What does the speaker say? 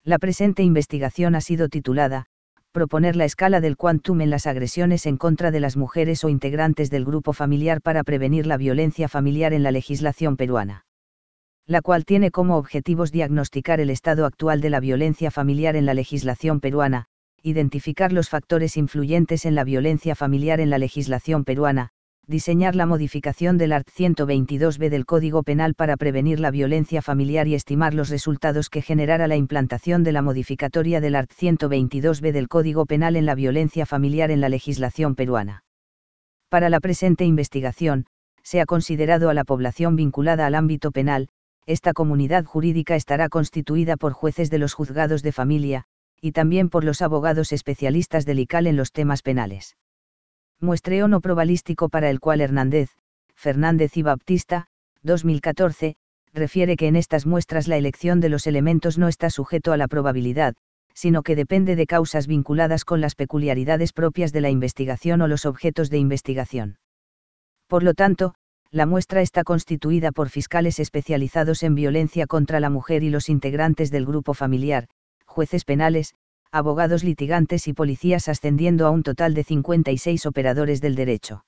La presente investigación ha sido titulada, Proponer la escala del quantum en las agresiones en contra de las mujeres o integrantes del grupo familiar para prevenir la violencia familiar en la legislación peruana. La cual tiene como objetivos diagnosticar el estado actual de la violencia familiar en la legislación peruana, identificar los factores influyentes en la violencia familiar en la legislación peruana, diseñar la modificación del art. 122b del Código Penal para prevenir la violencia familiar y estimar los resultados que generara la implantación de la modificatoria del art. 122b del Código Penal en la violencia familiar en la legislación peruana. Para la presente investigación, se ha considerado a la población vinculada al ámbito penal. Esta comunidad jurídica estará constituida por jueces de los juzgados de familia, y también por los abogados especialistas del ICAL en los temas penales. Muestreo no probabilístico para el cual Hernández, Fernández y Baptista, 2014, refiere que en estas muestras la elección de los elementos no está sujeto a la probabilidad, sino que depende de causas vinculadas con las peculiaridades propias de la investigación o los objetos de investigación. Por lo tanto, la muestra está constituida por fiscales especializados en violencia contra la mujer y los integrantes del grupo familiar, jueces penales, abogados litigantes y policías, ascendiendo a un total de 56 operadores del derecho.